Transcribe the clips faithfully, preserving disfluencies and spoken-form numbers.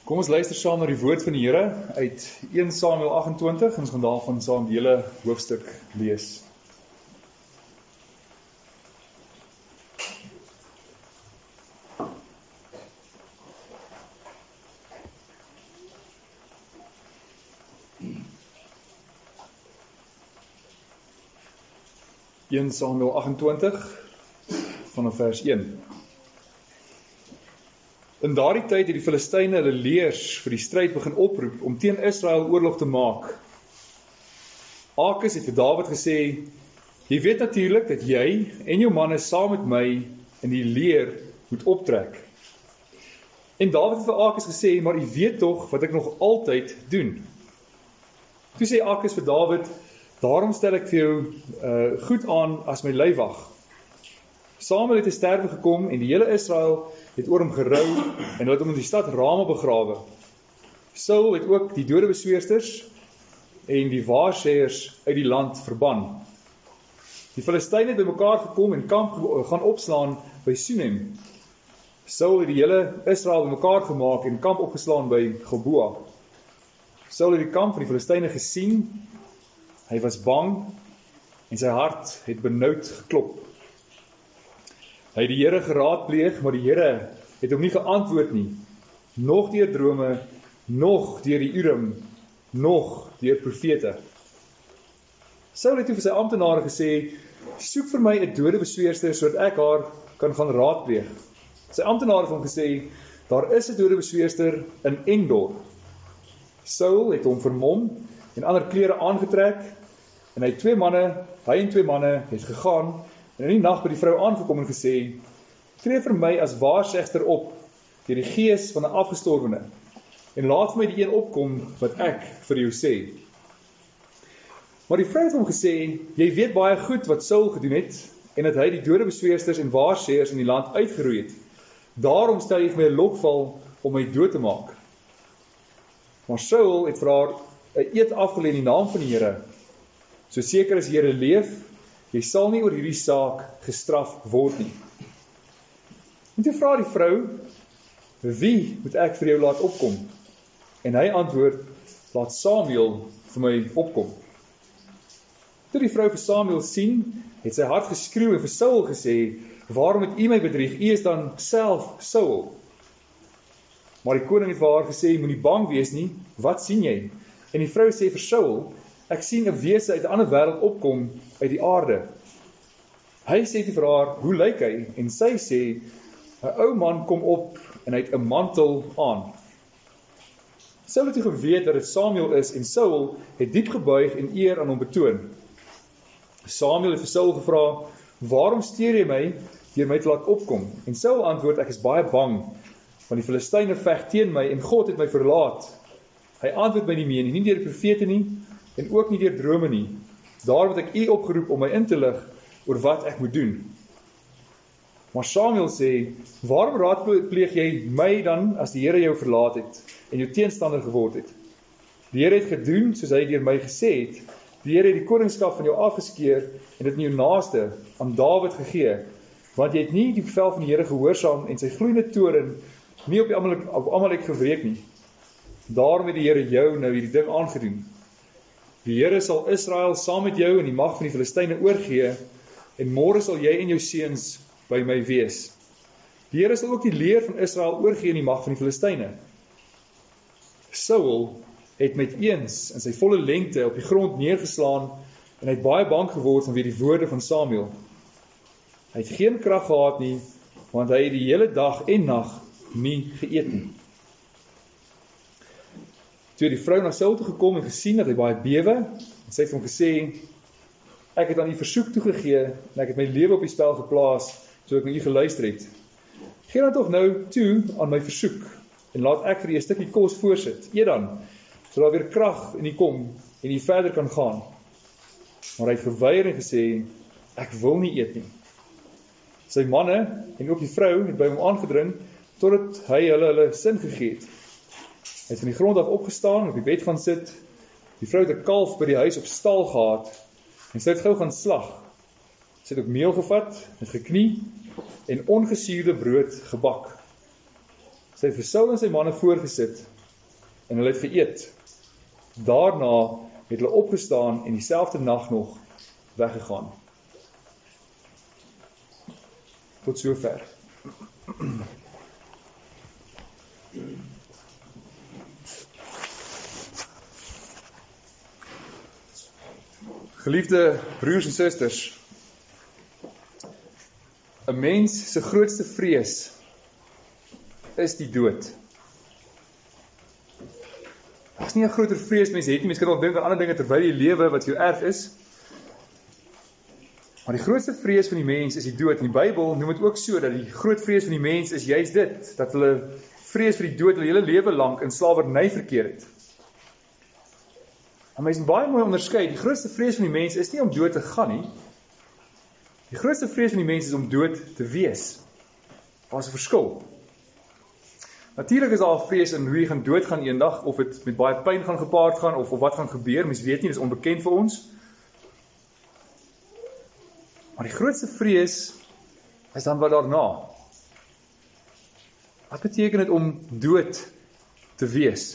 Kom ons luister saam na die woord van die Here uit Eerste Samuel agt-en-twintig en ons gaan daarvan saam die hele hoofstuk lees. Eerste Samuel agt-en-twintig vanaf vers een. In daardie tyd het die Filistyne hulle leers vir die stryd begin oproep om teen Israel oorlog te maak. Akis het vir Dawid gesê: "Jy weet natuurlik dat jy en jou manne saam met my in die leer moet optrek." En Dawid het vir Akis gesê: "Maar jy weet tog wat ek nog altyd doen." Toe sê Akis vir Dawid: "Daarom stel ek vir jou uh, goed aan as my leiwag." Samuel het te sterwe gekom en die hele Israel het oor hom gerou en hulle het hom in die stad Rama begrawe. Saul het ook die dode besweersters en die waarsêers uit die land verban. Die Filistyne het bymekaar gekom en kamp gaan opslaan by Sunem. Saul het die hele Israel bymekaar gemaak en kamp opgeslaan by Gilboa. Saul het die kamp van die Filistyne gesien, hy was bang en sy hart het benoud geklop. Hy het die Here geraadpleeg, maar die Here het hom nie geantwoord nie, nog deur drome, nog deur die Urim, nog deur profete. Saul het toe vir sy amptenare gesê: "Soek vir my 'n dode besweerster sodat ek haar kan gaan raadpleeg." Sy amptenare het hom gesê: "Daar is 'n dode besweerster in Endor." Saul het hom vermom en ander klere aangetrek en hy twee manne, hy en twee manne het gegaan en in die nag by die vrou aangekom en gesê: "Tree vir my as waarsegster op deur die gees van 'n afgestorwene en laat vir my die een opkom wat ek vir jou sê." Maar die vrou het hom gesê: "Jy weet baie goed wat Saul gedoen het en dat hy die dode besweersters en waarsêers in die land uitgeroei het. Daarom stel jy vir my 'n lokval om my dood te maak." Maar Saul het vir haar 'n eed afgelê in die naam van die Here: "So seker as die Here leef, jy sal nie oor hierdie saak gestraf word nie." En toe vra die vrou: "Wie moet ek vir jou laat opkom?" En hy antwoord: "Laat Samuel vir my opkom." Toe die vrou vir Samuel sien, het sy hart geskreeu en vir Saul gesê: "Waarom het u my bedrieg? U is dan self Saul." Maar die koning het vir haar gesê: "Moenie bang wees nie, wat sien jy?" En die vrou sê vir Saul: "Ek sien 'n wese uit 'n ander wêreld opkom uit die aarde." Hy sê vir haar: "Hoe lyk hy?" En sy sê: "'n ou man kom op en hy het 'n mantel aan." Saul het toe geweet dat dit Samuel is en Saul het diep gebuig en eer aan hom betoon. Samuel het vir Saul gevra: "Waarom steur jy my deur my te laat opkom?" En Saul antwoord: "Ek is baie bang, want die Filistyne veg teen my en God het my verlaat." Hy antwoord my nie meer nie, nie deur die profete nie en ook nie deur drome nie. Daarom het ek u opgeroep om my in te lig oor wat ek moet doen. Maar Samuel sê: "Waarom raadpleeg jy my dan as die Here jou verlaat het en jou teenstander geword het? Die Here het gedoen soos hy deur my gesê het. Die Here het die koningskap van jou afgeskeer en dit in jou naaste aan Dawid gegee, want jy het nie die bevel van die Here gehoorsaam en sy gloeiende toorn nie op die Amalek, op Amalek gewreek nie. Daarom het die Here jou nou hierdie ding aangedoen. Die Here sal Israel saam met jou in die mag van die Filistyne oorgee en môre sal jy en jou seuns by my wees. Die Here sal ook die leer van Israel oorgee in die mag van die Filistyne." Saul het met eens in sy volle lengte op die grond neergeslaan en hy het baie bang geword vanweë die woorde van Samuel. Hy het geen krag gehad nie, want hy het die hele dag en nag nie geëet nie. Toe die vrou na Saul toe gekom en gesien dat hy baie bewe, en sy het hom gesê: "Ek het aan u versoek toegegee en ek het my lewe op die spel geplaas so ek na u geluister het. Gee dan tog nou toe aan my versoek en laat ek vir u 'n stukkie kos voorsit. Eet dan, sodat daar weer krag in u kom en u verder kan gaan." Maar hy het geweier en gesê: "Ek wil nie eet nie." Sy manne en ook die vrou het by hom aangedring totdat hy hulle hulle sin gegee het. Hy het van die grond af opgestaan, op die bed gaan sit. Die vrou het 'n kalf by die huis op stal gehad en sy het gou gaan slag. Sy het ook meel gevat, het geknie en ongesuurde brood gebak. Sy het vir Saul en sy manne voorgesit en hulle het geëet. Daarna het hulle opgestaan en dieselfde nag nog weggegaan. Tot sover. Geliefde broers en susters, 'n mens se grootste vrees is die dood. As nie 'n groter vrees mens het nie, mens kan ook dink aan ander dinge terwyl jy lewe wat vir jou erg is. Maar die grootste vrees van die mens is die dood. In die Bybel noem dit ook so dat die groot vrees van die mens is juist dit, dat hulle vrees vir die dood hulle hele lewe lank in slawerny verkeer het. Maar mens moet baie mooi onderskei, die grootste vrees van die mens is nie om dood te gaan nie. Die grootste vrees van die mens is om dood te wees. Daar is 'n verskil. Natuurlik is daar 'n vrees in hoe jy gaan doodgaan eendag, of dit met baie pyn gaan gepaard gaan, of, of wat gaan gebeur, mens weet nie, dit is onbekend vir ons. Maar die grootste vrees is dan wat daarna. Wat beteken dit om dood te wees?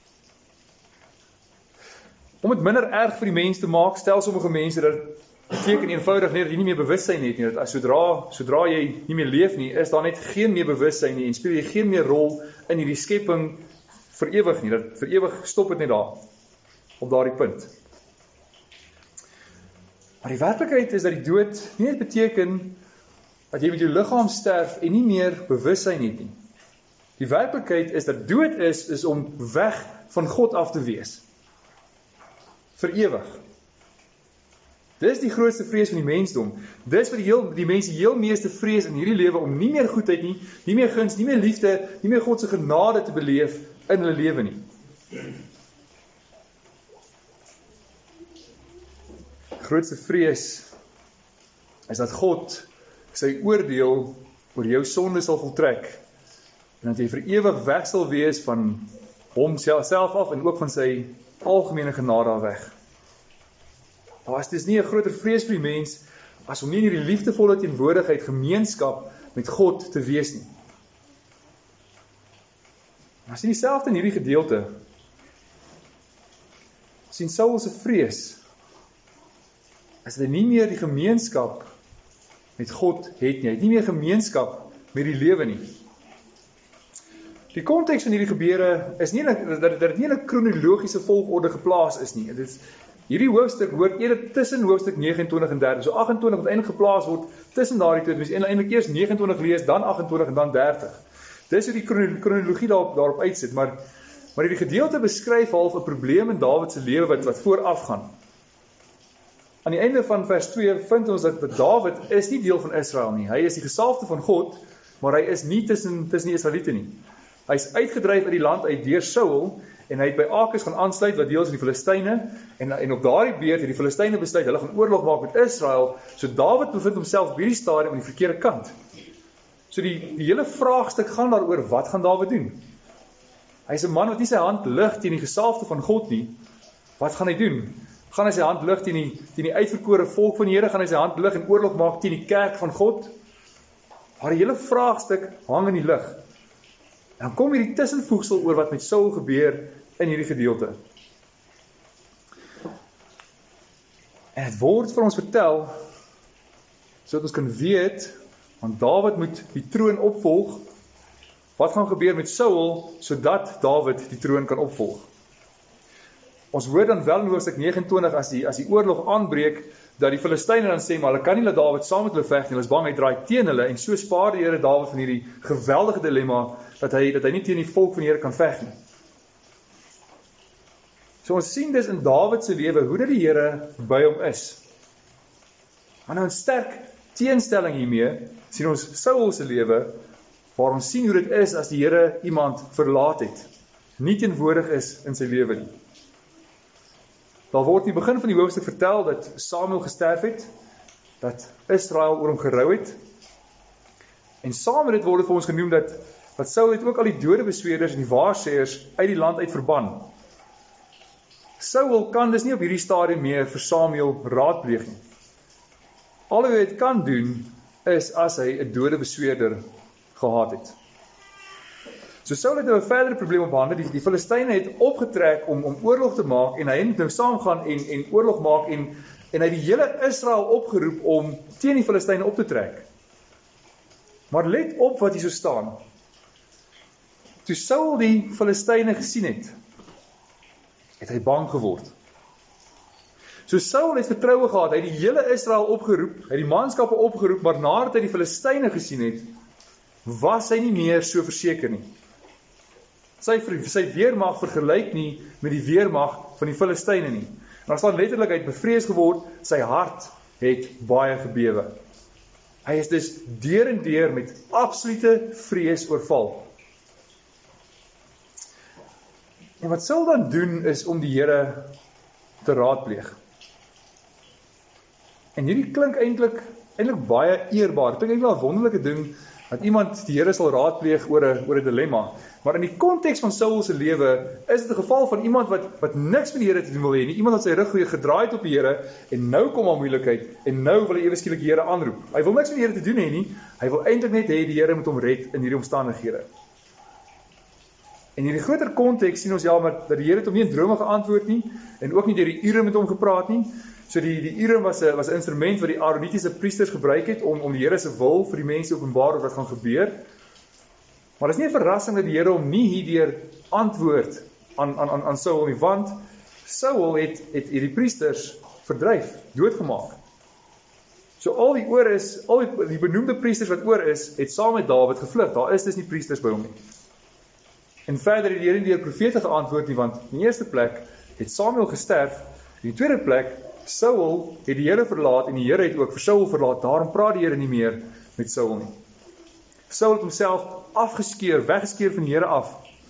Om dit minder erg vir die mens te maak, stel sommige mense dat beteken eenvoudig net dat jy nie meer bewussyn het nie, dat as sodra, sodra jy nie meer leef nie, is daar net geen meer bewussyn nie, en speel jy geen meer rol in hierdie skepping vir ewig nie, dat vir ewig stop het net daar, op daardie punt. Maar die werklikheid is dat die dood nie net beteken dat jy met jou liggaam sterf en nie meer bewussyn het nie. Die werklikheid is dat dood is, is om weg van God af te wees. Vir ewig. Dis die grootste vrees van die mensdom. Dis wat die, heel, die mense heel meeste vrees in hierdie lewe, om nie meer goedheid nie, nie meer guns, nie meer liefde, nie meer God se genade te beleef in hulle lewe nie. Grootste vrees is dat God sy oordeel oor jou sonde sal voltrek, en dat jy vir ewig weg sal wees van hom self af, en ook van sy algemene genade af weg. Daar is dus nie 'n groter vrees vir die mens, as om nie in hierdie liefdevolle teenwoordigheid, gemeenskap met God te wees nie. Maar sien dieselfde in hierdie gedeelte, sien Saul se vrees, as hy nie meer die gemeenskap met God het nie, hy het nie meer gemeenskap met die lewe nie. Die konteks van hierdie gebeure is nie dat dit nie in 'n kronologiese volgorde geplaas is nie. Dit is, hierdie hoofstuk hoort eerder tussen hoofstuk agt en twintig en dertig. So agt en twintig wat eintlik geplaas word tussen daardie twee. Mens eintlik eers agt en twintig lees, dan agt en twintig en dan dertig. Dis hoe die kronologie daarop daarop uitsit, maar maar hierdie gedeelte beskryf half 'n probleem in Dawid se lewe wat wat vooraf gaan. Aan die einde van vers twee vind ons dat, dat Dawid is nie deel van Israel nie. Hy is die gesalfde van God, maar hy is nie tussen tussen die Israeliete nie. Hy is uitgedryf uit die land uit deur Saul, en hy het by Akis gaan aansluit wat deel is van die Filistyne, en, en op daardie beurt het die Filistyne besluit, hulle gaan oorlog maak met Israel, so Dawid bevind homself op hierdie stadium aan die verkeerde kant. So die, die hele vraagstuk gaan daaroor, wat gaan Dawid doen? Hy is 'n man wat nie sy hand lig teen die gesalfde van God nie. Wat gaan hy doen? Gaan hy sy hand lig teen die, teen die uitverkore volk van die Here? Gaan hy sy hand lig en oorlog maak teen die kerk van God? Maar die hele vraagstuk hang in die lug. Dan kom hierdie tussenvoegsel oor wat met Saul gebeur in hierdie gedeelte. En het word vir ons vertel, sodat ons kan weet, want Dawid moet die troon opvolg, wat gaan gebeur met Saul, sodat Dawid die troon kan opvolg. Ons hoor dan wel in hoofstuk agt en twintig, as die, as die oorlog aanbreek, dat die Filistyne dan sê, maar hulle kan nie laat Dawid saam met hulle veg nie, hulle is bang, hy draai teen hulle, en so spaar die Here Dawid van hierdie geweldige dilemma, dat hy, dat hy nie teen die volk van die Here kan veg nie. So ons sien dus in Dawid se lewe, hoe dat die Here by hom is. Maar nou 'n sterk teenstelling hiermee, sien ons Saul se lewe, waar ons sien hoe dit is, as die Here iemand verlaat het, nie teenwoordig is in sy lewe nie. Daar word in die begin van die hoofstuk vertel, dat Samuel gesterf het, dat Israel oor hom gerou het, en saam met dit word het vir ons genoem, dat, dat Saul het ook al die dode besweerders en die waarsêers uit die land uit verban. Saul kan dus nie op hierdie stadium meer vir Samuel raadpleeg nie. Al wat hy het kan doen, is as hy 'n dode besweerder gehad het. So Saul het nou 'n verdere probleem op hande. Die, die Filistyne het opgetrek om om oorlog te maak en hy het nou saamgaan en en oorlog maak en en hy het die hele Israel opgeroep om teen die Filistyne op te trek. Maar let op wat hier so staan. Toe Saul die Filistyne gesien het, het hy bang geword. So Saul het vertroue gehad, hy het die hele Israel opgeroep, hy het die manskappe opgeroep, maar nadat hy die Filistyne gesien het, was hy nie meer so verseker nie. Sy, sy weermag vergelyk nie met die weermag van die Filistyne nie. En daar staan letterlik, hy het bevrees geword, sy hart het baie gebewe. Hy is dus deur en deur met absolute vrees oorval. En wat Saul dan doen is om die Here te raadpleeg. En hierdie klink eintlik eintlik baie eerbaar. Dit klink eintlik 'n wonderlike ding dat iemand die Here sal raadpleeg oor 'n oor 'n dilemma. Maar in die konteks van Saul se lewe is dit 'n geval van iemand wat wat niks met die Here te doen wil hê nie. Iemand wat sy rug weer gedraai het op die Here en nou kom al moeilikheid en nou wil hy ewe skielik die Here aanroep. Hy wil niks met die Here te doen hê nie. Hy wil eintlik net hê die Here moet hom red in hierdie omstandighede. En in die groter konteks sien ons ja maar dat die Here het hom nie in drome geantwoord nie en ook nie deur die Urim met hom gepraat nie. So die die Urim was 'n was 'n instrument wat die Aaronitiese priesters gebruik het om om die Here se wil vir die mense openbaar wat gaan gebeur. Maar dit is nie 'n verrassing dat die Here hom nie hierdeur antwoord aan aan aan aan Saul nie, want Saul het het hierdie priesters verdryf, doodgemaak. So al die oor is, al die, die benoemde priesters wat oor is, het saam met Dawid gevlug. Daar is dus nie priesters by hom nie. En verder het die Here nie deur profete geantwoord nie, want in die eerste plek het Samuel gesterf, in die tweede plek Saul het die Here verlaat en die Here het ook vir Saul verlaat. Daarom praat die Here nie meer met Saul nie. Saul het homself afgeskeer, weggeskeer van die Here af.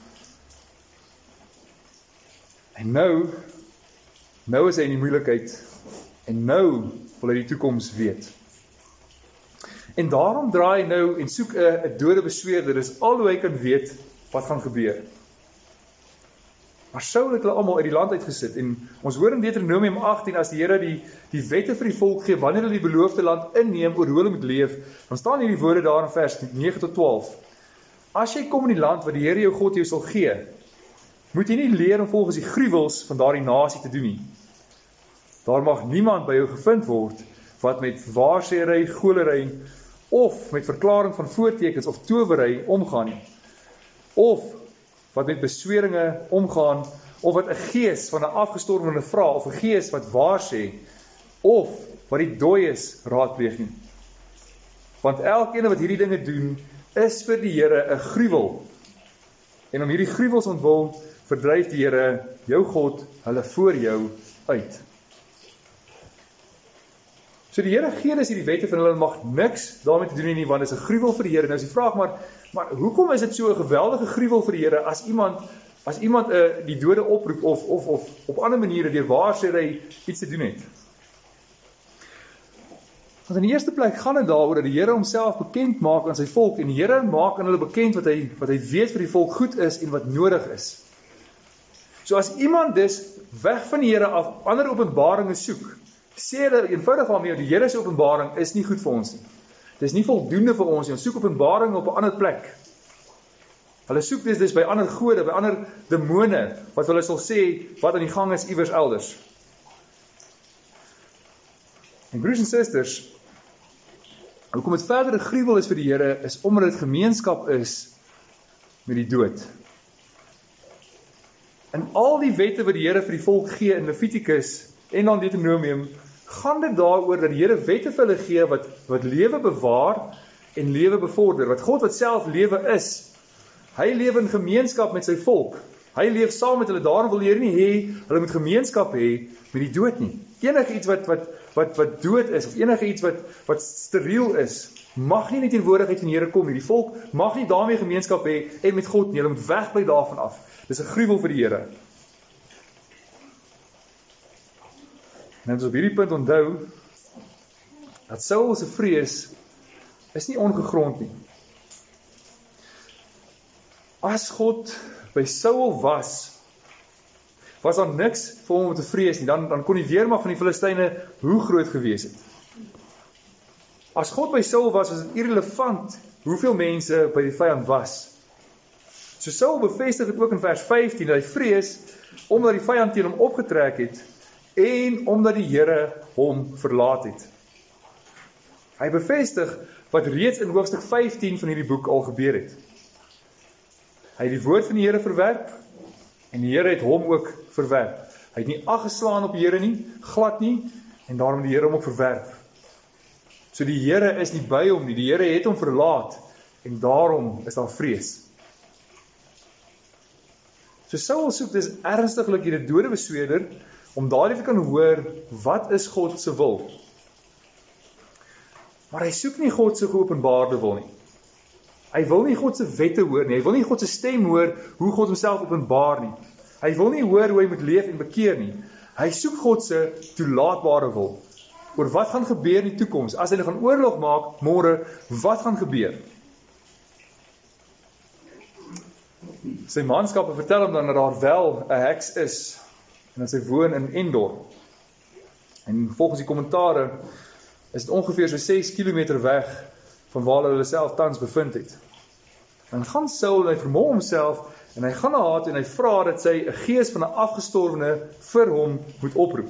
En nou, nou is hy in die moeilikheid en nou wil hy die toekoms weet. En daarom draai hy nou en soek 'n 'n dode besweerder. Dis al hoe hy kan weet wat gaan gebeur. Maar Saul het hulle almal uit die land uitgesit en ons hoor in Deuteronomium agttien as die Here die die wette vir die volk gee wanneer hulle die beloofde land inneem oor hoe hulle moet leef, dan staan hierdie woorde daar in vers nege tot twaalf. As jy kom in die land wat die Here jou God jou sal gee, moet jy nie leer om volgens die gruwels van daardie nasie te doen nie. Daar mag niemand by jou gevind word wat met waarsêry, golery of met verklaring van voortekens of towery omgaan nie. Of wat met besweringe omgaan, of wat 'n gees van 'n afgestorwene vra, of 'n gees wat waar sê, of wat die dooies raadpleeg nie. Want elkeen wat hierdie dinge doen, is vir die Here 'n gruwel. En om hierdie gruwels ontwil, verdryf die Here, jou God, hulle voor jou uit. So die Here gee dus hierdie wette van hulle mag niks daarmee te doen nie, want dit is 'n gruwel vir die Here. Nou is die vraag maar, maar hoekom is dit so 'n geweldige gruwel vir die Here as iemand as iemand uh, die dode oproep of of of op ander maniere deur waarsêry iets te doen het? Want in die eerste plek gaan dit daaroor dat die Here homself bekend maak aan sy volk en die Here maak aan hulle bekend wat hy wat hy weet vir die volk goed is en wat nodig is. So as iemand dus weg van die Here af ander openbaringe soek, sê hulle eenvoudig daarmee, die Here se openbaring is nie goed vir ons nie. Dit is nie voldoende vir ons nie, ons soek openbaring op 'n ander plek. Hulle soek dis dis by ander gode, by ander demone, wat hulle sal sê, wat aan die gang is iewers elders. En broers en susters, hoekom dit verder 'n gruwel is vir die Here, is omdat dit gemeenskap is met die dood. En al die wette wat die Here vir die volk gee in Levitikus en dan Deuteronomium, gaan dit daaroor dat die Here wette vir hulle gee wat, wat lewe bewaar en lewe bevorder. Wat God wat self lewe is. Hy leef in gemeenskap met sy volk. Hy leef saam met hulle, daarom wil die Here nie hê, hulle moet gemeenskap hê met die dood nie. Enige iets wat, wat, wat, wat dood is, of enige iets wat, wat steriel is, mag nie in die teenwoordigheid van die Here kom nie. Die volk mag nie daarmee gemeenskap hê en met God nie, hulle moet wegbly daarvan af. Dis 'n gruwel vir die Here. En ons op hierdie punt onthou, dat Saul se vrees is nie ongegrond nie. As God by Saul was, was daar niks vir hom om te vrees nie, dan, dan kon die weermag van die Filistyne hoe groot gewees het. As God by Saul was, was dit irrelevant hoeveel mense by die vyand was. So Saul bevestig dit ook in vers vyftien, dat hy vrees, omdat die vyand teen hom opgetrek het, en omdat die Here hom verlaat het. Hy bevestig wat reeds in hoofstuk vyftien van hierdie boek al gebeur het. Hy het die woord van die Here verwerp, en die Here het hom ook verwerp. Hy het nie ag geslaan op die Here nie, glad nie, en daarom het die Here hom ook verwerp. So die Here is nie by hom nie, die Here het hom verlaat, en daarom is daar vrees. So Saul soek dus ernstiglik hierdie dode besweerder, om daardie te kan hoor, wat is God se wil? Maar hy soek nie God se geopenbaarde wil nie. Hy wil nie God se wette hoor nie, hy wil nie God se stem hoor, hoe God homself openbaar nie. Hy wil nie hoor hoe hy moet leef en bekeer nie. Hy soek God se toelaatbare wil, oor wat gaan gebeur in die toekoms, as hy gaan oorlog maak, môre, wat gaan gebeur? Sy manskappe vertel hom dan dat daar wel 'n heks is, en dat sy woon in Endor. En volgens die kommentare is dit ongeveer so ses kilometer weg van waar hulle self tans bevind het. Dan gaan Saul, en hy vermoor homself, en hy gaan na haar toe, en hy vra dat sy 'n gees van 'n afgestorwene vir hom moet oproep.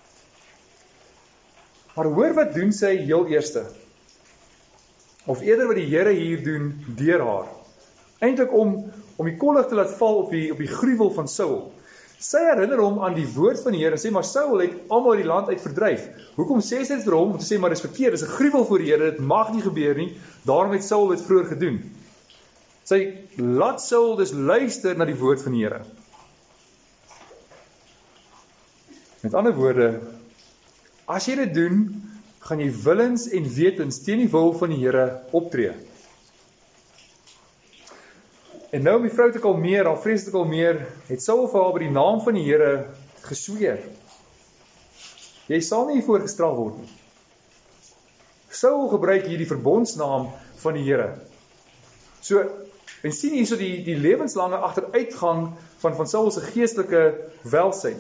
Maar hoor wat doen sy heel eerste? Of eerder wat die Here hier doen deur haar. Eintlik om om die kollig te laat val op die op die gruwel van Saul. Sy herinner hom aan die woord van die Here en sê, maar Saul het almal die land uit verdryf. Hoekom sê sy dit vir hom? Om te sê, maar dis verkeerd, dis 'n gruwel voor die Here, dit mag nie gebeur nie. Daarom het Saul dit vroeër gedoen. Sy laat Saul dus luister na die woord van die Here. Met ander woorde, as jy dit doen, gaan jy willens en wetens teen die wil van die Here optree. En nou om die vrou te kalmeer, al vrees te kalmeer, het Saul vir haar by die naam van die Here gesweer. Jy sal nie hiervoor gestraf word nie. Saul gebruik hier die verbondsnaam van die Here. So, en sien hier so die, die lewenslange agteruitgang van, van Saul se geestelike welsyn.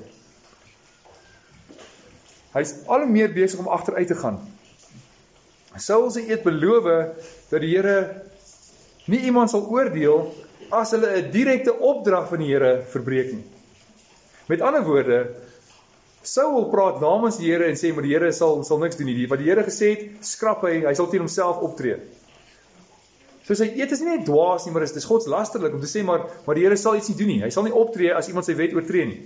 Hy is al hoe meer besig om agteruit te gaan. Saul se eet beloof dat die Here nie iemand sal oordeel as hulle 'n direkte opdrag van die Here verbreek nie. Met ander woorde, Saul praat namens die Here en sê, maar die Here sal, sal niks doen nie. Wat die Here gesê het, skrap hy, hy sal teen homself optree. So sy eet is nie net dwaas nie, maar dit is godslasterlik om te sê, maar, maar die Here sal iets nie doen nie. Hy sal nie optree as iemand sy wet oortree nie.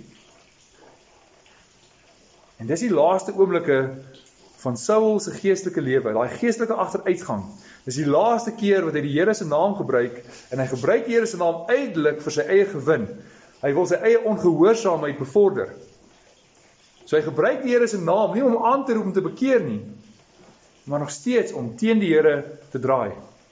En dis die laaste oomblikke van Saul se geestelike lewe, daai geestelike agteruitgang. Dis die laaste keer wat hy die Here se naam gebruik, en hy gebruik die Here se naam uitelik vir sy eie gewin. Hy wil sy eie ongehoorsaamheid bevorder. So hy gebruik die Here se naam, nie om aan te roep om te bekeer nie, maar nog steeds om teen die Here te draai.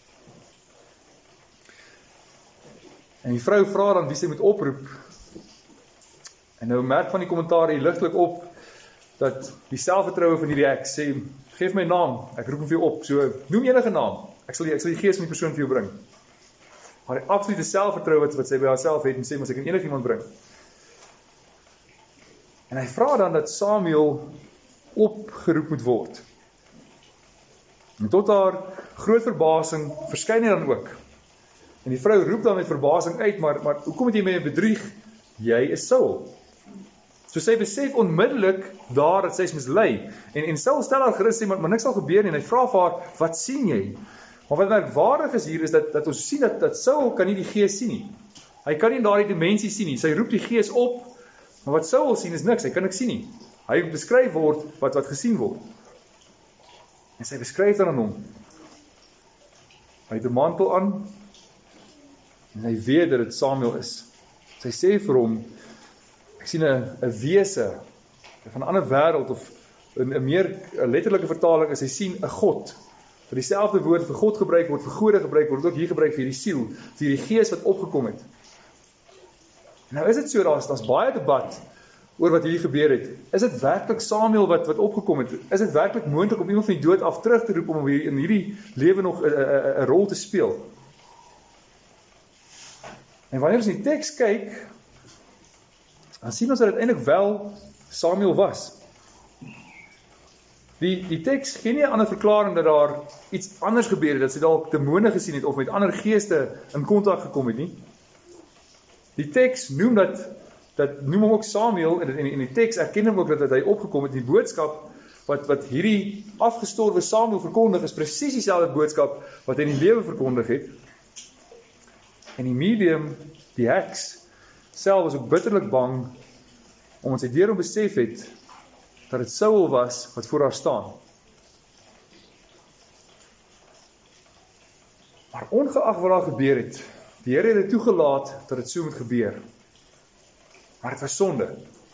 En die vrou vra dan wie sy moet oproep. En nou merk van die kommentaar hier ligtelik op, dat die selfvertroue van hierdie ek sê, geef my naam, ek roep hom vir jou op, so noem enige naam, ek sal die, ek sal die gees van die persoon vir jou bring. Maar die absolute selfvertroue wat, wat sy by haarself het, en sê, maar sy kan enige iemand bring. En hy vra dan dat Samuel opgeroep moet word. En tot haar groot verbasing verskyn hy dan ook. En die vrou roep dan met verbasing uit, maar, maar hoekom het jy my bedrieg? Jy is Saul. So sy besef onmiddellik daar dat sy is mislei. En, en Saul stel haar gerus sê, maar, maar niks sal gebeur nie. En hy vra vir haar, wat sien jy? Maar wat merkwaardig is hier, is dat, dat ons sien dat, dat Saul kan nie die gees sien nie. Hy kan nie daardie dimensie sien nie. Sy roep die gees op, maar wat Saul sien is niks, hy kan niks sien nie. Hy beskryf word wat wat gesien word. En sy beskryf dan aan hom. Hy het 'n mantel aan, en hy weet dat dit Samuel is. Sy sê vir hom, ek sien 'n 'n wese van 'n ander wêreld, of 'n 'n meer 'n letterlike vertaling is, hy sien 'n God. Vir dieselfde woord vir God gebruik word, vir gode gebruik word, ook hier gebruik vir die siel, vir die gees wat opgekom het. Nou is dit so, daar's daar's baie debat oor wat hier gebeur het. Is dit werklik Samuel wat wat opgekom het? Is dit werklik moontlik om iemand van die dood af terug te roep om in hierdie lewe nog 'n 'n 'n rol te speel? En wanneer ons in die teks kyk, dan sien ons dat dit eintlik wel Samuel was. Die, die teks gee nie 'n ander verklaring dat daar iets anders gebeur het, dat sy dalk demone gesien het, of met ander geeste in kontak gekom het nie. Die teks noem dat, dat noem hom ook Samuel, en in die teks erken hom ook dat, dat hy opgekom het, die boodskap, wat, wat hierdie afgestorwe Samuel verkondig, is presies dieselfde boodskap, wat hy in die lewe verkondig het. En die medium, die heks, self was ook bitterlik bang, omdat sy deur hom besef het, dat het Saul was, wat voor haar staan. Maar ongeag wat daar gebeur het, die Here het dit toegelaat, dat het so moet gebeur. Maar het was sonde.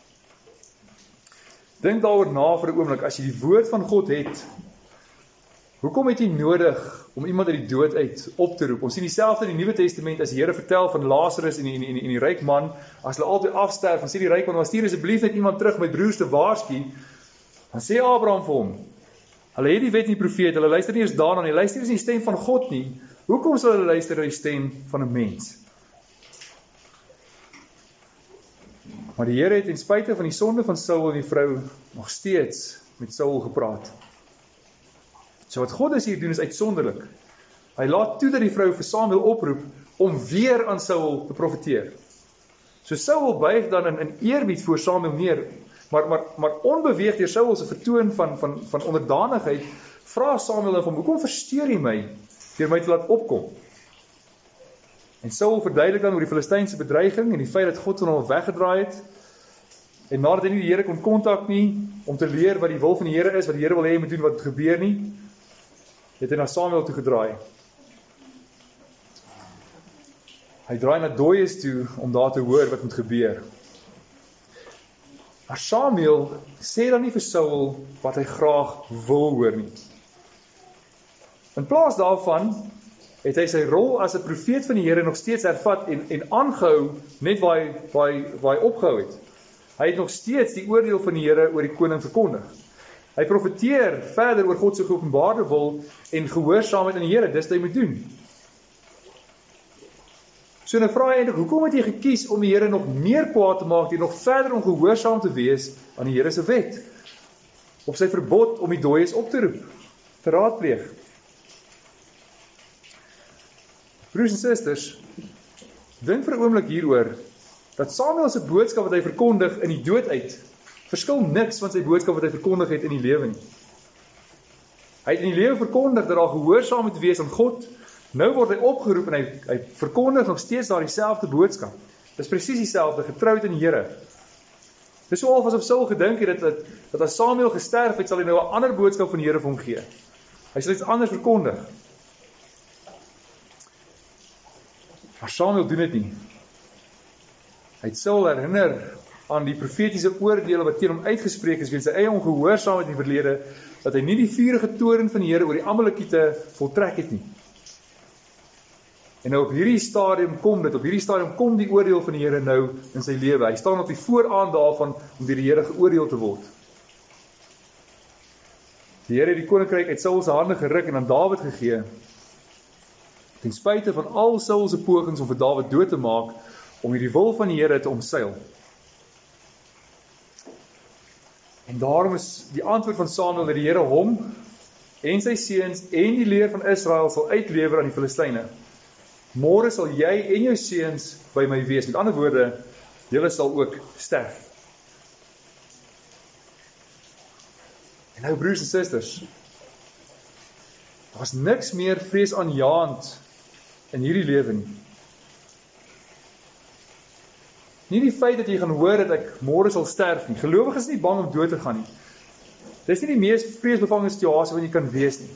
Dink daaroor na vir 'n oomblik, as jy die woord van God het, hoekom het jy nodig om iemand uit die dood uit op te roep? Ons sien dieselfde in die Nuwe Testament, as die Here vertel van Lazarus en die, en die, en die ryk man, as hulle albei afsterf, dan sê die ryk man, maar stuur asseblief net iemand terug, my broers te waarsku, dan sê Abraham vir hom, hulle het die wet en die profeet, hulle luister nie eens daarna nie, luister eens nie die stem van God nie, hoekom sal hulle luister na die stem van 'n mens? Maar die Here het ten spyte van die sonde van Saul en die vrou nog steeds met Saul gepraat. So wat God is hier doen is uitsonderlik. Hy laat toe dat die vrou vir Samuel oproep om weer aan Saul te profeteer. So Saul buig dan in, in eerbied voor Samuel neer, maar, maar, maar onbeweeg deur Saul se vertoon van, van, van onderdanigheid, vra Samuel van, hoekom versteur jy my, deur my te laat opkom? En Saul verduidelik dan oor die Filistynse bedreiging, en die feit dat God van hom weggedraai het, en nadat hy nie die Here kon kontak nie, om te leer wat die wil van die Here is, wat die Here wil hê hy moet doen, wat het gebeur nie, het hy na Samuel toe gedraai. Hy draai na dooies toe, om daar te hoor wat moet gebeur. Maar Samuel sê dan nie vir Saul, wat hy graag wil hoor nie. In plaas daarvan, het hy sy rol as 'n profeet van die Here nog steeds hervat, en, en aangehou, net waar hy, waar hy, waar hy opgehou het. Hy het nog steeds die oordeel van die Here oor die koning verkondig. Hy profeteer verder oor God se geopenbaarde wil en gehoorsaamheid aan die Here, dis wat hy moet doen. So nou vra hy eintlik, hoekom het jy gekies om die Here nog meer kwaad te maak, deur nog verder ongehoorsaam te wees aan die Here se wet, op sy verbod om die dooies op te roep, te raadpleeg? Broers en susters, dink vir 'n oomblik hieroor, dat Samuel se boodskap wat hy verkondig in die dood uit, verskil niks van sy boodskap wat hy verkondig het in die lewe nie. Hy het in die lewe verkondig dat daar gehoorsaam moet wees aan God. Nou word hy opgeroep en hy, hy verkondig nog steeds daar dieselfde boodskap. Dis presies dieselfde, getroud in die Here. Dis so half asof Saul gedink het dat, dat, dat as Samuel gesterf het, sal hy nou 'n ander boodskap van die Here vir hom gee. Hy sal iets anders verkondig. Maar Samuel doen dit nie. Hy het Saul herinner aan die profetiese oordeele wat teen hom uitgespreek is weens sy eie ongehoorsaamheid in die verlede, dat hy nie die vurige toorn van die Here oor die Amalekiete voltrek het nie. En nou op hierdie stadium kom dit, op hierdie stadium kom die oordeel van die Here nou in sy lewe. Hy staan op die vooraan daarvan om deur die Here geoordeel te word. Die Here het die koninkryk uit Saul se hande geruk en aan Dawid gegee, ten spyte van al Saul se pogings om vir Dawid dood te maak, om hierdie wil van die Here te omseil. En daarom is die antwoord van Samuel dat die Here hom en sy seuns en die leer van Israel sal uitlewer aan die Filistyne. Môre sal jy en jou seuns by my wees. Met ander woorde, julle sal ook sterf. En nou broers en susters, daar is niks meer vreesaanjaend in hierdie lewe nie. Nie die feit dat jy gaan hoor dat ek môre sal sterf nie. Gelowiges is nie bang om dood te gaan nie. Dis nie die mees vreesbevange situasie wat jy kan wees nie.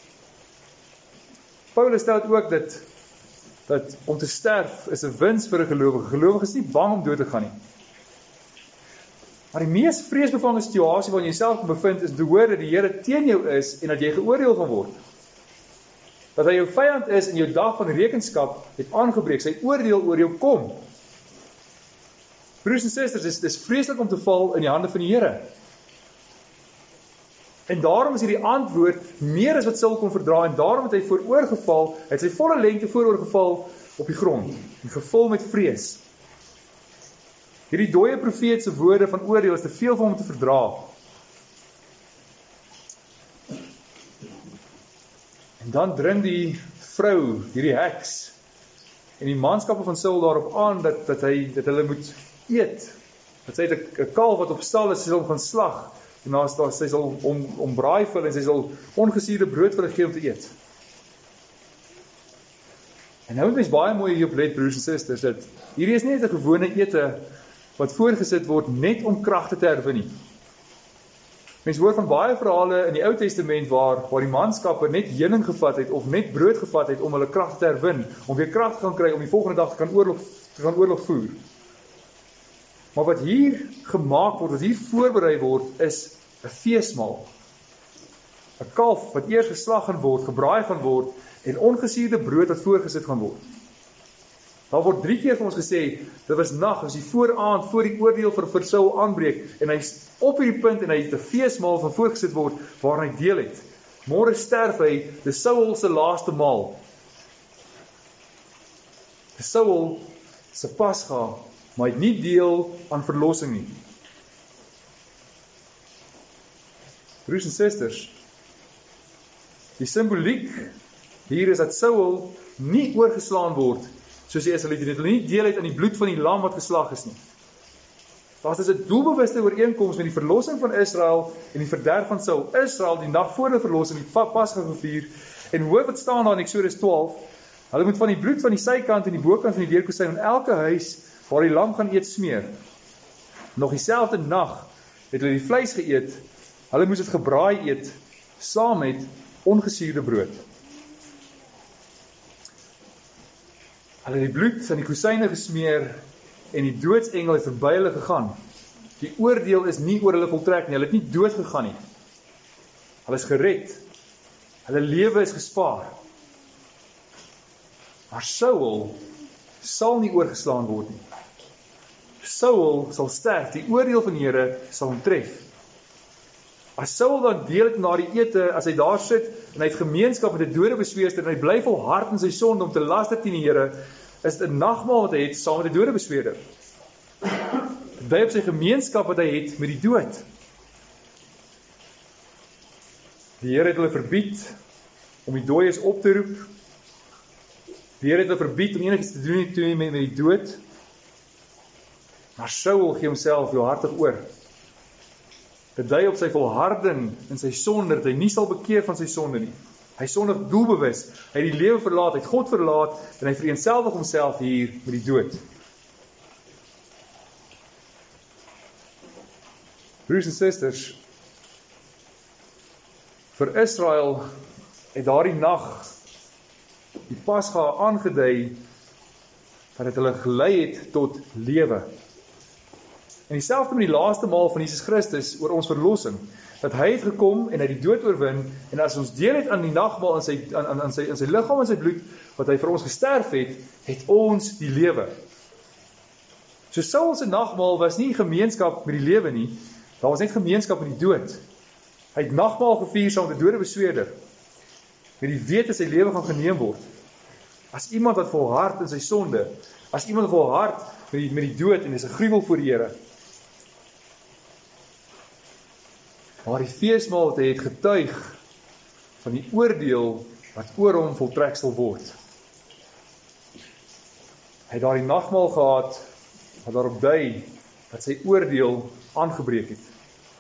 Paulus stel ook dat dat om te sterf is 'n wins vir 'n gelowige. Gelowige is nie bang om dood te gaan nie. Maar die mees vreesbevange situasie waarin jy jouself bevind is te hoor dat die Here teen jou is en dat jy geoordeel gaan word. Dat hy jou vyand is en jou dag van rekenskap het aangebreek, sy oordeel oor jou kom. Broers en susters, dis, dis vreeslik om te val in die hande van die Here. En daarom is hierdie antwoord meer as wat Saul kon verdra, en daarom het hy vooroorgeval, het sy volle lengte vooroorgeval op die grond, en gevul met vrees. Hierdie dooie profeet se woorde van oordeel is te veel vir hom te verdra. En dan dring die vrou, hierdie heks, en die manskappe van Saul daarop aan, dat, dat, hy, dat hulle moet eet, dat sy het 'n kalf wat op stal is, sy sal hom gaan slag, en daar, daar, sy sal om, om braai vir hulle, en sy sal ongesuurde brood vir hulle gee om te eet. En nou moet mens baie mooi hierop let, broers en susters, dat hierdie is nie net 'n gewone ete wat voorgesit word net om kragte te herwin nie. Mens hoor van baie verhale in die Ou Testament waar, waar die manskappe net heuning gevat het of net brood gevat het om hulle kragte te herwin, om weer krag te gaan kry om die volgende dag te kan oorlog, te kan oorlog voer. Maar wat hier gemaak word, wat hier voorberei word, is 'n feesmaal. 'n Kalf wat eers geslag gaan word, gebraai gaan word en ongesuurde brood wat voorgesit gaan word. Daar word drie keer vir ons gesê, dit was nag, as die vooraand, voor die oordeel vir, vir Saul aanbreek, en hy is op hierdie punt, en hy het 'n feesmaal van voorgesit word, waar hy deel het. Môre sterf hy, dis Saul se laaste maal. Dis Saul se Pasga, maar hy het nie deel aan verlossing nie. Broers en susters, die simboliek hier is dat Saul nie oorgeslaan word, soos die Israeliete, hulle nie deel het aan die bloed van die lam wat geslag is nie. Daar is 'n doelbewuste ooreenkoms met die verlossing van Israel en die verderf van Saul. Israel die nag voor die verlossing, die Pasga gevier, en hoor wat staan daar in Eksodus twaalf, hulle moet van die bloed van die sykant en die bokant van die deurkosyn in elke huis waar die lam gaan eet smeer. Nog dieselfde nag het hulle die vleis geëet, hulle moes dit gebraai eet, saam met ongesuurde brood. Hulle het die bloed aan die kosyne gesmeer, en die doodsengel het verby hulle gegaan. Die oordeel is nie oor hulle voltrek nie, hulle het nie dood gegaan nie. Hulle is gered. Hulle lewe is gespaar. Maar Saul sal nie oorgeslaan word nie. Saul sal sterf, die oordeel van die Here sal hom tref. As Saul dan deel het na die ete, as hy daar sit, en hy het gemeenskap met die dode besweerster, en hy bly volhard in sy sonde om te laster teen die Here, is dit 'n nagmaal wat hy het saam met die dode besweerder. Dit dui op sy gemeenskap wat hy het met die dood. Die Here het hulle verbied om die dooies op te roep. Die Here het hulle verbied om enigiets te doen toe met, met die dood. Maar Saul gee homself heelhartig oor. Dit dui op sy volharding in sy sonde, dat hy nie sal bekeer van sy sonde nie. Hy sondig doelbewus, hy het die lewe verlaat, hy het God verlaat, en hy vereenselwig homself hier met die dood. Broers en susters, vir Israel het daardie nag die Pasga aangedui, dat het hulle gelei het tot lewe. En dieselfde met die laaste maal van Jesus Christus oor ons verlossing, dat hy het gekom en hy die dood oorwin, en as ons deel het aan die nagmaal in sy, aan, aan sy, in sy liggaam en sy bloed, wat hy vir ons gesterf het, het ons die lewe. So Saul se nagmaal was nie gemeenskap met die lewe nie, daar was net gemeenskap met die dood. Hy het nagmaal gevier saam met die dode besweerder, met die wete sy lewe gaan geneem word. As iemand wat volhard in sy sonde, as iemand wat volhard met die, met die dood, en is 'n gruwel voor die Here. Maar die feesmaal wat hy het getuig van die oordeel wat oor hom voltrek sal word. Hy het daar die nagmaal gehad wat daarop dui dat sy oordeel aangebreek het.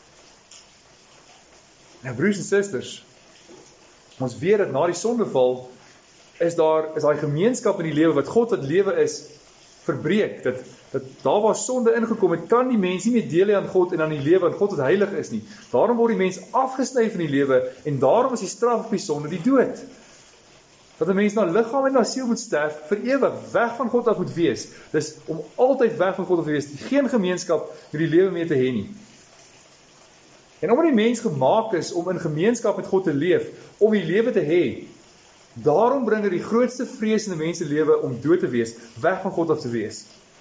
Nou broers en susters, ons weet dat na die sondeval is daar is daai gemeenskap in die lewe wat God wat lewe is verbreek, dat dat daar waar sonde ingekom het, kan die mens nie meer deel hê aan God en aan die lewe, want God wat heilig is nie. Daarom word die mens afgesny van die lewe, en daarom is die straf op die sonde die dood. Dat 'n mens na liggaam en na siel moet sterf, vir ewig weg van God af moet wees. Dis om altyd weg van God af te wees, geen gemeenskap met die lewe mee te hê nie. En omdat die mens gemaak is om in gemeenskap met God te leef, om die lewe te hê, daarom bring dit die grootste vrees in 'n mens se lewe om dood te wees, weg van God af te wees.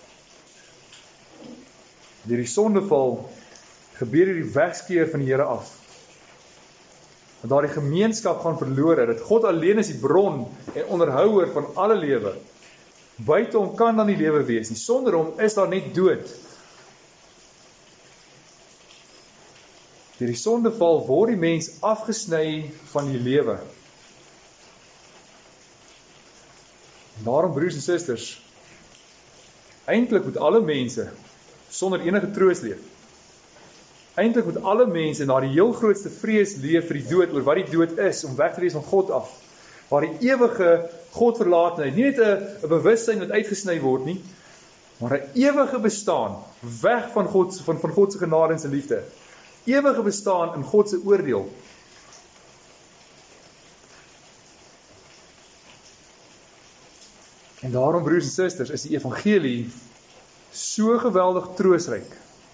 Deur die sondeval gebeur hierdie wegskeer van die Here af. Dat daar die gemeenskap gaan verlore, dat God alleen is die bron en onderhouer van alle lewe. Buite hom kan dan nie lewe wees nie. Sonder hom is daar net dood. Deur die sondeval word die mens afgesny van die lewe. Daarom, broers en susters, eintlik moet alle mense sonder enige troos leef. Eintlik moet alle mense na die heel grootste vrees leef vir die dood, oor wat die dood is, om weg te wees van God af. Waar die ewige Godverlatenheid, nie net 'n 'n bewussyn wat uitgesny word nie, maar 'n ewige bestaan, weg van God, van, van God se genade en sy liefde. Ewige bestaan in God se oordeel. En daarom, broers en susters, is die evangelie so geweldig troosryk.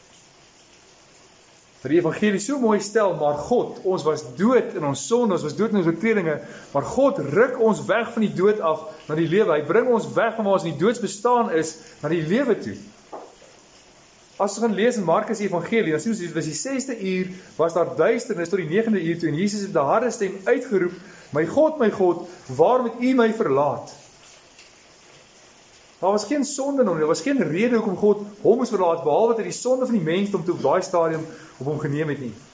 Dat die evangelie so mooi stel, maar God, ons was dood in ons sonde, ons was dood in ons oortredinge, maar God ruk ons weg van die dood af na die lewe. Hy bring ons weg van waar ons in die doodsbestaan is, na die lewe toe. As ons gaan lees in Markus die evangelie, dan sien ons, dit was die sesde uur, was daar duisternis tot die negende uur toe, en Jesus het 'n harde stem uitgeroep, my God, my God, waarom het U my verlaat? Daar was geen sonde nog nie, daar was geen rede hoekom God hom moes verlaat, behalwe dat hy die sonde van die mensdom toe op daai stadium op hom geneem het nie.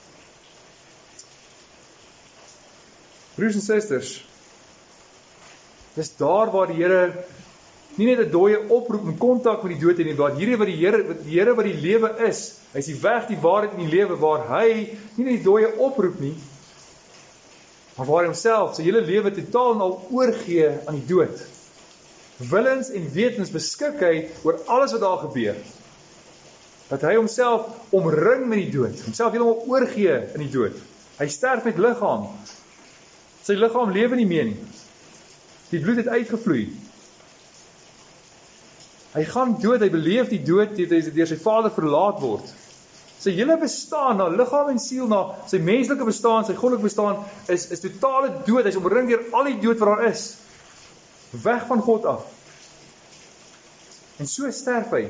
Broers en susters, dis daar waar die Here nie net 'n dooie oproep en kontak met die dood het nie, maar hierdie wat die Here, die Here wat die lewe is, hy is die weg, die waarheid en die lewe, waar hy nie net die dooie oproep nie, maar waar hy homself, sy hele lewe totaal en al oorgee aan die dood. Willens en wetens beskik hy oor alles wat daar gebeur. Dat hy homself omring met die dood, homself helemaal oorgee in die dood. Hy sterf met liggaam. Sy liggaam lewe nie meer nie. Die bloed het uitgevloei. Hy gaan dood, hy beleef die dood deur sy Vader verlaat word. Sy hele bestaan, na liggaam en siel, na sy menslike bestaan, sy goddelike bestaan, is, is totale dood. Hy is omring deur al die dood wat daar is. Weg van God af. En so sterf hy.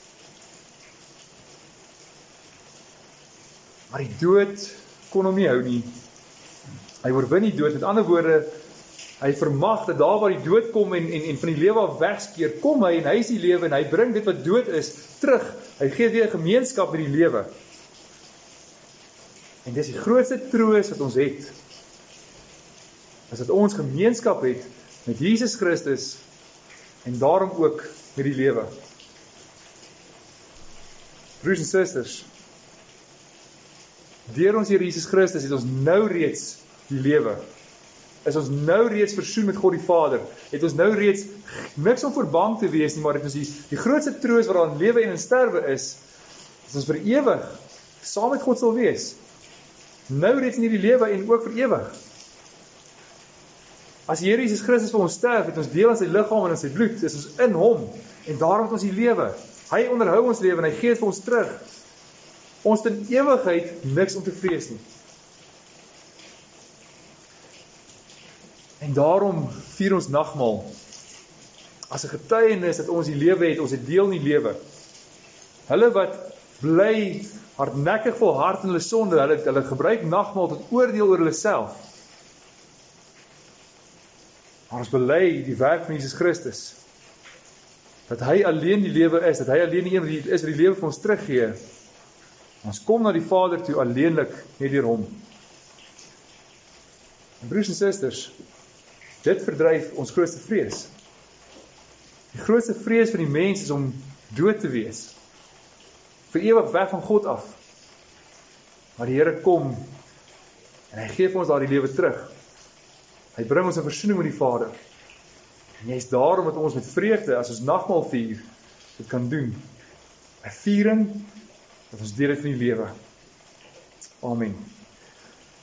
Maar die dood kon hom nie hou nie. Hy oorwin die dood, met ander woorde, hy vermag dat daar waar die dood kom en, en, en van die lewe af wegskeer, kom hy en hy is die lewe en hy bring dit wat dood is, terug. Hy gee weer gemeenskap met die lewe. En dis die grootste troos wat ons het, is dat ons gemeenskap het met Jesus Christus en daarom ook met die lewe. Broers en susters, deur ons Here Jesus Christus het ons nou reeds die lewe. Is ons nou reeds versoen met God die Vader. Het ons nou reeds niks om voor bang te wees nie, maar het ons die, die grootste troos wat daar in lewe en in sterwe is, is ons vir ewig saam met God sal wees. Nou reeds in hierdie lewe en ook vir ewig. As die Here Jesus Christus vir ons sterf, het ons deel aan sy liggaam en aan sy bloed, is ons in hom, en daarom het ons die lewe. Hy onderhou ons lewe en hy gee het vir ons terug. Ons het in ewigheid niks om te vrees nie. En daarom vier ons nagmaal, as 'n getuienis dat ons die lewe het, ons het deel in die lewe. Hulle wat bly hardnekkig volhard in hulle sonde, hulle, hulle gebruik nagmaal tot oordeel oor hulle self. Maar ons bely die werk van Jesus Christus, dat hy alleen die lewe is, dat hy alleen die een wat is wat die lewe vir ons teruggee. Ons kom na die Vader toe alleenlik net deur hom. En broers en susters, dit verdryf ons grootste vrees. Die grootste vrees van die mens is om dood te wees, vir ewig weg van God af. Maar die Here kom en hy gee vir ons daardie lewe terug. Hy bring ons in versoening met die Vader. En jy is daarom dat ons met vreugde, as ons nagmaal vier, dit kan doen. 'n Viering, dat ons deel het van die lewe. Amen.